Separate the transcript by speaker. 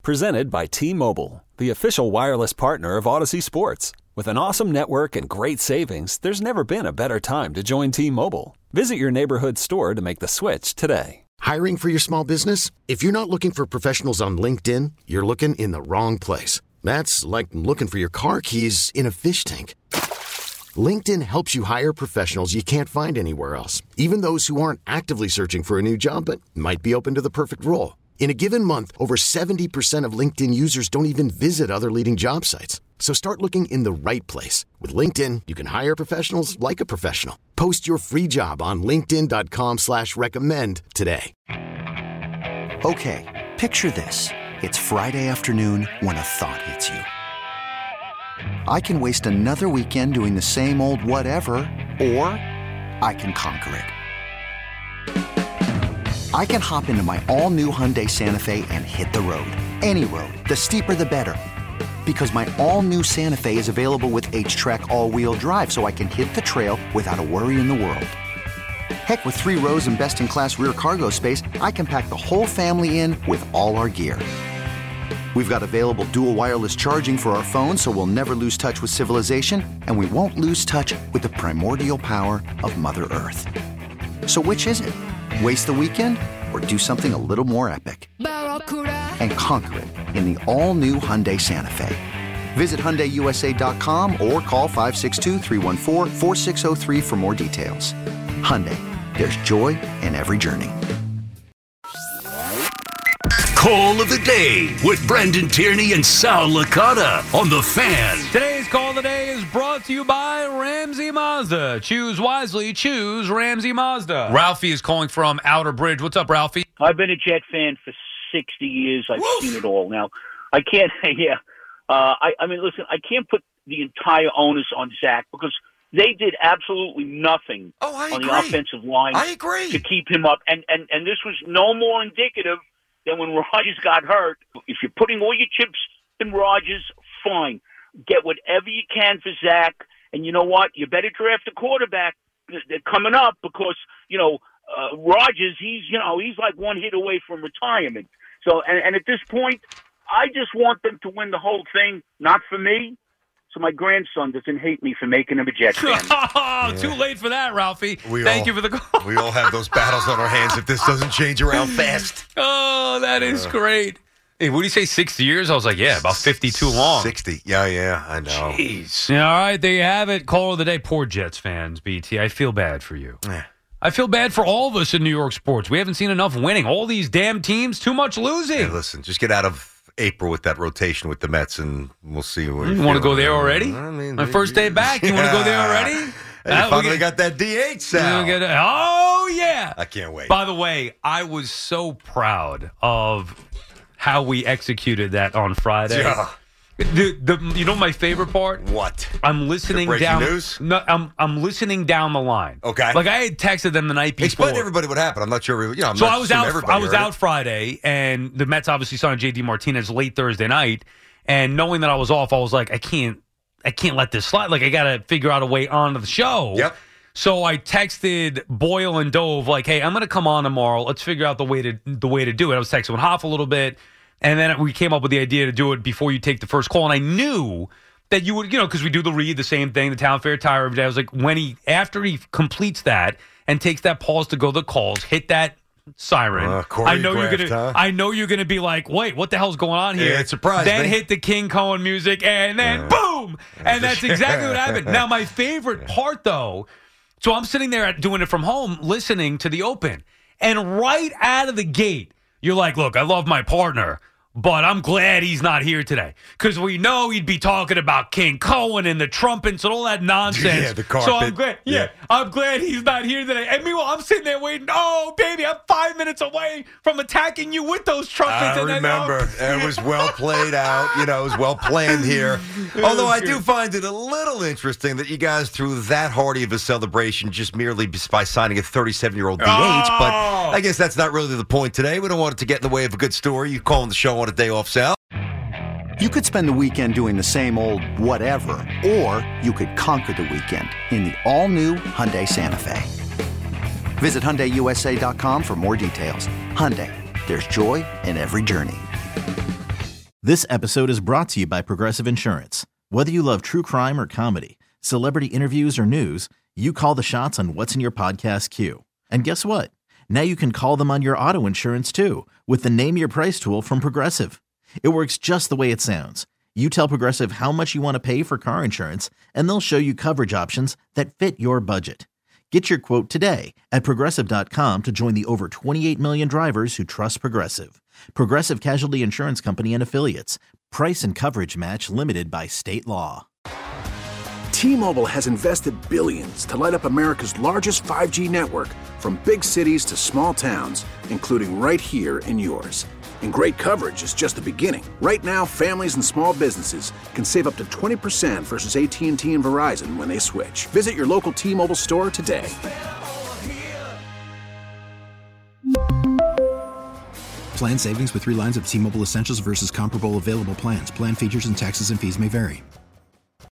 Speaker 1: Presented by T-Mobile, the official wireless partner of Odyssey Sports. With an awesome network and great savings, there's never been a better time to join T-Mobile. Visit your neighborhood store to make the switch today.
Speaker 2: Hiring for your small business? If you're not looking for professionals on LinkedIn, you're looking in the wrong place. That's like looking for your car keys in a fish tank. LinkedIn helps you hire professionals you can't find anywhere else, even those who aren't actively searching for a new job but might be open to the perfect role. In a given month, over 70% of LinkedIn users don't even visit other leading job sites. So start looking in the right place. With LinkedIn, you can hire professionals like a professional. Post your free job on linkedin.com/recommend today.
Speaker 3: Okay, picture this. It's Friday afternoon when a thought hits you. I can waste another weekend doing the same old whatever, or I can conquer it. I can hop into my all-new Hyundai Santa Fe and hit the road. Any road. The steeper, the better. Because my all-new Santa Fe is available with H-Track all-wheel drive, so I can hit the trail without a worry in the world. Heck, with 3 rows and best-in-class rear cargo space, I can pack the whole family in with all our gear. We've got available dual wireless charging for our phones, so we'll never lose touch with civilization, and we won't lose touch with the primordial power of Mother Earth. So which is it? Waste the weekend or do something a little more epic? And conquer it in the all-new Hyundai Santa Fe. Visit HyundaiUSA.com or call 562-314-4603 for more details. Hyundai, there's joy in every journey.
Speaker 4: Call of the Day with Brendan Tierney and Sal Licata on The Fan.
Speaker 5: Today's Call of the Day is brought to you by Ramsey Mazda. Choose wisely. Choose Ramsey Mazda. Ralphie is calling from Outer Bridge. What's up, Ralphie?
Speaker 6: I've been a Jet fan for 60 years. I've seen it all. Now, I can't, I mean, listen, I can't put the entire onus on Zach because they did absolutely nothing on the offensive line to keep him up. And this was no more indicative than when Rodgers got hurt. If you're putting all your chips in Rodgers, fine. Get whatever you can for Zach. And you know what? You better draft a quarterback coming up because, Rodgers, he's like one hit away from retirement. So, and at this point, I just want them to win the whole thing, not for me. So my grandson doesn't hate me for making him a Jet fan.
Speaker 5: Too late for that, Ralphie. Thank you for the call.
Speaker 7: We all have those battles on our hands if this doesn't change around fast.
Speaker 5: Oh, that is great. Hey, what do you say, 60 years? I was like, yeah, about 50 too long.
Speaker 7: 60. Yeah, I know.
Speaker 5: Jeez. Yeah, all right, there you have it. Call of the day. Poor Jets fans, BT. I feel bad for you. I feel bad for all of us in New York sports. We haven't seen enough winning. All these damn teams, too much losing.
Speaker 7: Hey, listen, just get out of April with that rotation with the Mets, and we'll see.
Speaker 5: You want to go there already?
Speaker 7: I mean,
Speaker 5: my first day back. You want to go there already?
Speaker 7: You finally got that DH sound.
Speaker 5: Oh, yeah.
Speaker 7: I can't wait.
Speaker 5: By the way, I was so proud of how we executed that on Friday.
Speaker 7: Yeah.
Speaker 5: You know my favorite part?
Speaker 7: What?
Speaker 5: I'm listening down.
Speaker 7: News?
Speaker 5: No, I'm listening down the line.
Speaker 7: Okay.
Speaker 5: Like I had texted them the night before.
Speaker 7: Explain to everybody what happened. I'm not sure.
Speaker 5: So I was out Friday, and the Mets obviously signed J.D. Martinez late Thursday night. And knowing that I was off, I was like, I can't let this slide. Like I got to figure out a way onto the show.
Speaker 7: Yep.
Speaker 5: So I texted Boyle and Dove like, hey, I'm going to come on tomorrow. Let's figure out the way to do it. I was texting with Hoff a little bit. And then we came up with the idea to do it before you take the first call. And I knew that you would, because we do the read, the same thing, the Town Fair Tire every day. I was like, after he completes that and takes that pause to go to the calls, hit that siren. I know you're gonna be like, wait, what the hell's going on here?
Speaker 7: Yeah, it surprised
Speaker 5: then
Speaker 7: me.
Speaker 5: Hit the King Cohen music, and then boom! And that's exactly what happened. Now, my favorite part, though, so I'm sitting there doing it from home, listening to the Open, and right out of the gate, you're like, look, I love my partner, but I'm glad he's not here today because we know he'd be talking about King Cohen and the trumpets and all that nonsense.
Speaker 7: Yeah, the carpet.
Speaker 5: So I'm glad. Yeah, I'm glad he's not here today. And meanwhile, I'm sitting there waiting. Oh, baby, I'm 5 minutes away from attacking you with those trumpets.
Speaker 7: I remember. It was well played out. It was well planned here. Although I do find it a little interesting that you guys threw that hearty of a celebration just merely by signing a 37-year-old DH. But I guess that's not really the point today. We don't want it to get in the way of a good story. You calling the show on a day off, Sal?
Speaker 3: You could spend the weekend doing the same old whatever, or you could conquer the weekend in the all-new Hyundai Santa Fe. Visit HyundaiUSA.com for more details. Hyundai, there's joy in every journey.
Speaker 8: This episode is brought to you by Progressive Insurance. Whether you love true crime or comedy, celebrity interviews or news, you call the shots on what's in your podcast queue. And guess what? Now you can call them on your auto insurance too with the Name Your Price tool from Progressive. It works just the way it sounds. You tell Progressive how much you want to pay for car insurance, and they'll show you coverage options that fit your budget. Get your quote today at Progressive.com to join the over 28 million drivers who trust Progressive. Progressive Casualty Insurance Company and Affiliates. Price and coverage match limited by state law.
Speaker 9: T-Mobile has invested billions to light up America's largest 5G network, from big cities to small towns, including right here in yours. And great coverage is just the beginning. Right now, families and small businesses can save up to 20% versus AT&T and Verizon when they switch. Visit your local T-Mobile store today.
Speaker 10: Plan savings with 3 lines of T-Mobile Essentials versus comparable available plans. Plan features and taxes and fees may vary.